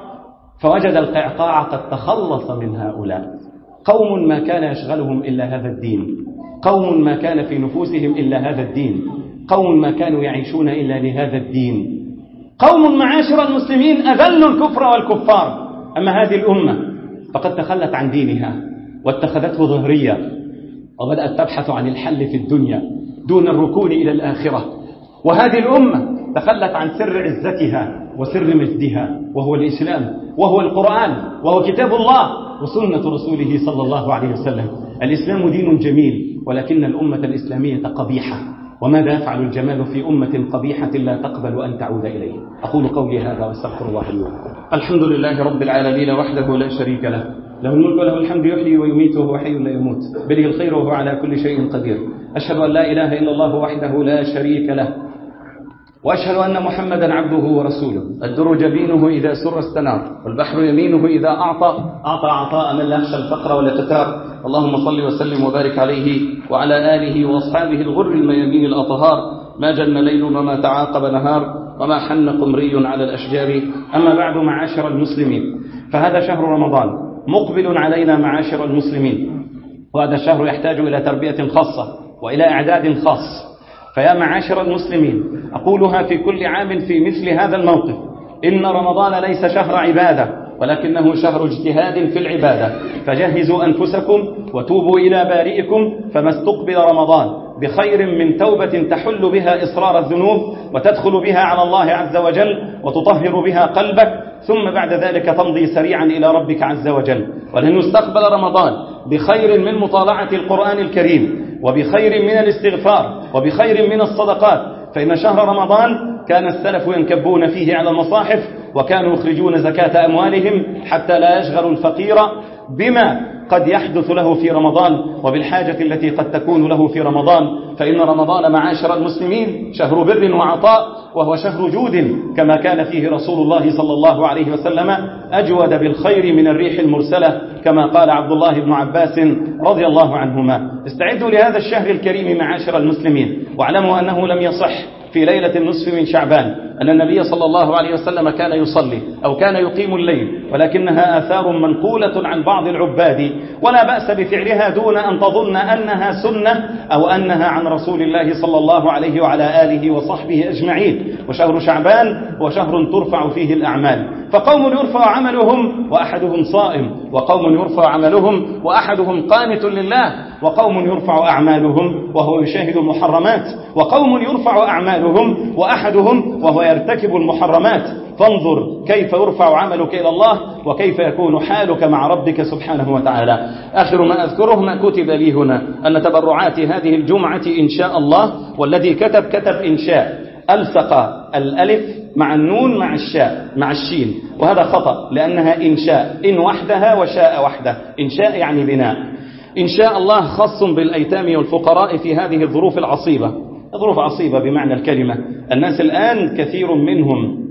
فوجد القعقاع قد تخلص من هؤلاء، قوم ما كان يشغلهم إلا هذا الدين، قوم ما كان في نفوسهم إلا هذا الدين، قوم ما كانوا يعيشون إلا لهذا الدين، قوم معاشر المسلمين أذلوا الكفر والكفار. أما هذه الأمة فقد تخلت عن دينها واتخذته ظهرية، وبدأت تبحث عن الحل في الدنيا دون الركون إلى الآخرة. وهذه الأمة تخلت عن سر عزتها وسر مجدها، وهو الإسلام، وهو القرآن، وهو كتاب الله وسنة رسوله صلى الله عليه وسلم. الإسلام دين جميل، ولكن الأمة الإسلامية قبيحة، وماذا يفعل الجمال في أمة قبيحة لا تقبل أن تعود إليه؟ أقول قولي هذا واستغفر الله لي ولكم. الحمد لله رب العالمين وحده لا شريك له، له الملك وله الحمد، يحيي ويميت وهو حي لا يموت، بيده الخير وهو على كل شيء قدير. أشهد أن لا إله إلا الله وحده لا شريك له، وأشهد أن محمدا عبده ورسوله. الدر جبينه إذا سر استنار، والبحر يمينه إذا أعطى عطاء من لا يخشى الفقر ولا تتار. اللهم صل وسلم وبارك عليه وعلى آله وأصحابه الغر الميامين الأطهار، ما جن ليل وما تعاقب نهار، وما حن قمري على الأشجار. أما بعد معاشر المسلمين، فهذا شهر رمضان مقبل علينا معاشر المسلمين، وهذا الشهر يحتاج إلى تربية خاصة وإلى إعداد خاص. فيا معاشر المسلمين، أقولها في كل عام في مثل هذا الموقف: إن رمضان ليس شهر عبادة، ولكنه شهر اجتهاد في العبادة، فجهزوا أنفسكم وتوبوا إلى بارئكم، فما استقبل رمضان بخير من توبة تحل بها إصرار الذنوب وتدخل بها على الله عز وجل وتطهر بها قلبك، ثم بعد ذلك تمضي سريعا إلى ربك عز وجل. ولن يستقبل رمضان بخير من مطالعة القرآن الكريم، وبخير من الاستغفار، وبخير من الصدقات. فإن شهر رمضان كان السلف ينكبون فيه على المصاحف، وكانوا يخرجون زكاة أموالهم حتى لا يشغلوا الفقير بما قد يحدث له في رمضان وبالحاجة التي قد تكون له في رمضان. فإن رمضان معاشر المسلمين شهر بر وعطاء، وهو شهر جود، كما كان فيه رسول الله صلى الله عليه وسلم أجود بالخير من الريح المرسلة، كما قال عبد الله بن عباس رضي الله عنهما. استعدوا لهذا الشهر الكريم معاشر المسلمين، واعلموا أنه لم يصح في ليلة النصف من شعبان أن النبي صلى الله عليه وسلم كان يصلي أو كان يقيم الليل، ولكنها آثار منقولة عن بعض العباد، ولا بأس بفعلها دون أن تظن أنها سنة أو أنها عن رسول الله صلى الله عليه وعلى آله وصحبه أجمعين. وشهر شعبان هو شهر ترفع فيه الأعمال، فقوم يرفع عملهم وأحدهم صائم، وقوم يرفع عملهم وأحدهم قانت لله، وقوم يرفع أعمالهم وهو يشاهد المحرمات، وقوم يرفع أعمالهم وأحدهم وهو يرتكب المحرمات. فانظر كيف يرفع عملك إلى الله، وكيف يكون حالك مع ربك سبحانه وتعالى. آخر ما أذكره ما كتب لي هنا، أن تبرعات هذه الجمعة إن شاء الله، والذي كتب إنشاء، ألصق الألف مع النون مع الشاء مع الشين، وهذا خطأ لأنها إنشاء، إن وحدها وشاء وحده، إنشاء يعني بناء. إن شاء الله خاص بالأيتام والفقراء في هذه الظروف العصيبة. ظروف عصيبة بمعنى الكلمة. الناس الآن كثير منهم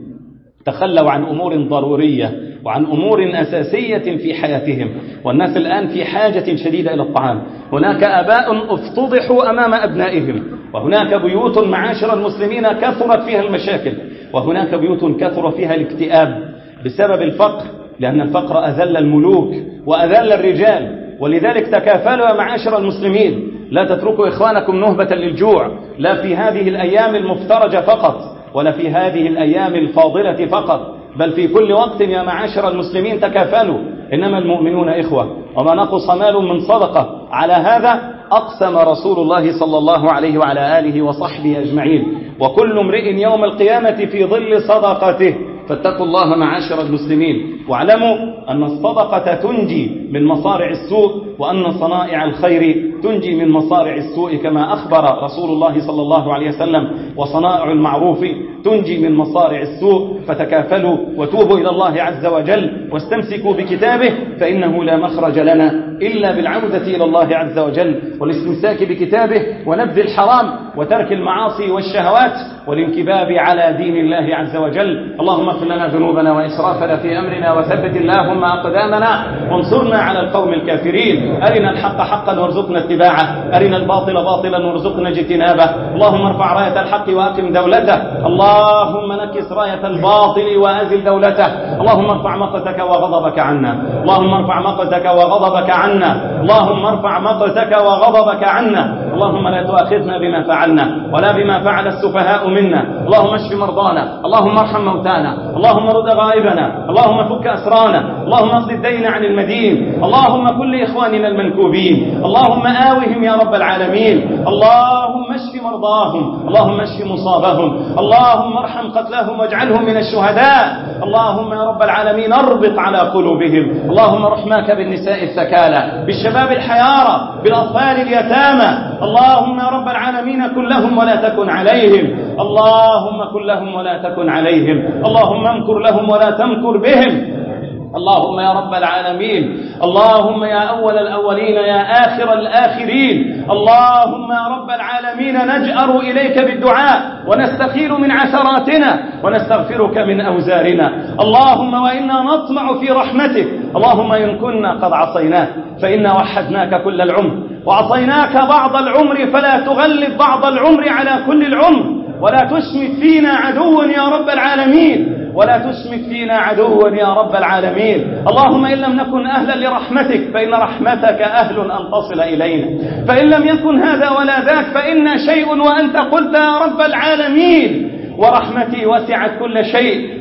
تخلوا عن أمور ضرورية وعن أمور أساسية في حياتهم، والناس الآن في حاجة شديدة إلى الطعام. هناك آباء افتضحوا أمام أبنائهم، وهناك بيوت معاشر المسلمين كثرت فيها المشاكل، وهناك بيوت كثر فيها الاكتئاب بسبب الفقر، لأن الفقر أذل الملوك وأذل الرجال. ولذلك تكافلوا يا معاشر المسلمين، لا تتركوا إخوانكم نهبة للجوع، لا في هذه الأيام المفترجة فقط، ولا في هذه الأيام الفاضلة فقط، بل في كل وقت يا معاشر المسلمين تكافلوا. إنما المؤمنون إخوة، وما نقص مال من صدقة. على هذا أقسم رسول الله صلى الله عليه وعلى آله وصحبه أجمعين: وكل امرئ يوم القيامة في ظل صدقته. فاتقوا الله معاشر المسلمين، واعلموا أن الصدقة تنجي من مصارع السوء، وأن صنائع الخير تنجي من مصارع السوء، كما أخبر رسول الله صلى الله عليه وسلم: وصنائع المعروف تنجي من مصارع السوء. فتكافلوا وتوبوا إلى الله عز وجل، واستمسكوا بكتابه، فإنه لا مخرج لنا إلا بالعودة إلى الله عز وجل، والاستمساك بكتابه، ونبذ الحرام، وترك المعاصي والشهوات، والانكباب على دين الله عز وجل. اللهم اغفر لنا ذنوبنا وإسرافنا في أمرنا، وثبت اللهم أقدامنا، وانصرنا على القوم الكافرين. أرنا الحق حقا وارزقنا اتباعه، أرنا الباطل باطلا وارزقنا اجتنابه. اللهم ارفع راية الحق وأقم دولته، اللهم نكس راية الباطل وأزل دولته. اللهم ارفع مقتك وغضبك عنا، اللهم ارفع مقتك وغضبك عنا، اللهم ارفع مقتك وغضبك عنا. اللهم لا تؤاخذنا بما فعلنا ولا بما فعل السفهاء منا. اللهم اشف مرضانا، اللهم ارحم موتانا، اللهم رد غائبنا، اللهم فك أسرانا، اللهم اقض الدين عن المدين، اللهم كن لإخواننا المنكوبين، اللهم آوهم يا رب العالمين، اللهم اشف مرضاهم، اللهم اشف مصابهم، اللهم ارحم قتلاهم واجعلهم من الشهداء. اللهم يا رب العالمين اربط على قلوبهم. اللهم رحماك بالنساء الثكالى، بالشباب الحيارى، بالأطفال اليتامى. اللهم يا رب العالمين كن لهم ولا تكن عليهم، اللهم كن لهم ولا تكن عليهم، اللهم امكر لهم ولا تمكر بهم. اللهم يا رب العالمين، اللهم يا أول الأولين يا آخر الآخرين، اللهم يا رب العالمين نجأر إليك بالدعاء، ونستخير من عثراتنا، ونستغفرك من أوزارنا. اللهم وإنا نطمع في رحمتك. اللهم إن كنا قد عصيناك فإنا وحدناك كل العمر، وعصيناك بعض العمر، فلا تغلب بعض العمر على كل العمر، ولا تشمت فينا عدوا يا رب العالمين، ولا تشمت فينا عدوا يا رب العالمين. اللهم إن لم نكن أهلا لرحمتك فإن رحمتك أهل أن تصل إلينا، فإن لم يكن هذا ولا ذاك فإنا شيء وأنت قلت يا رب العالمين: ورحمتي وسعت كل شيء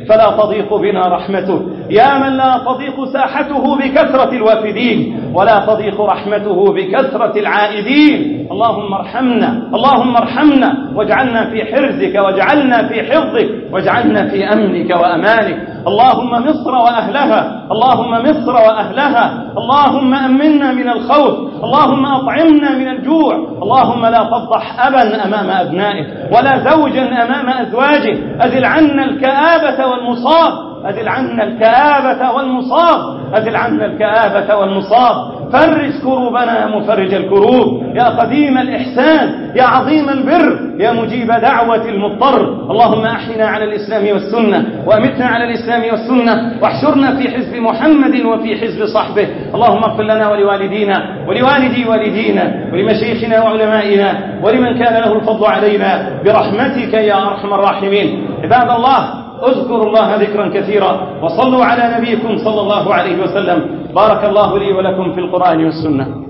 فلا تضيق بنا رحمته، يا من لا تضيق ساحته بكثرة الوافدين ولا تضيق رحمته بكثرة العائدين. اللهم ارحمنا، اللهم ارحمنا، واجعلنا في حرزك، واجعلنا في حفظك، واجعلنا في أمنك وأمانك. اللهم مصر وأهلها، اللهم مصر وأهلها، اللهم أمنا من الخوف، اللهم أطعمنا من الجوع، اللهم لا تفضح أبا أمام أبنائه ولا زوجا أمام أزواجه. أزل عنا الكآبة والمصاب، أزل عنا الكآبة والمصاب، أزل عنا الكآبة والمصاب. فرج كروبنا يا مفرج الكروب، يا قديم الإحسان، يا عظيم البر، يا مجيب دعوة المضطر. اللهم أحينا على الإسلام والسنة، وأمتنا على الإسلام والسنة، واحشرنا في حزب محمد وفي حزب صحبه. اللهم اغفر لنا ولوالدينا ولوالدي والدينا ولمشايخنا وعلمائنا ولمن كان له الفضل علينا برحمتك يا أرحم الراحمين. عباد الله، اذكروا الله ذكرا كثيرا، وصلوا على نبيكم صلى الله عليه وسلم. بارك الله لي ولكم في القرآن والسنة.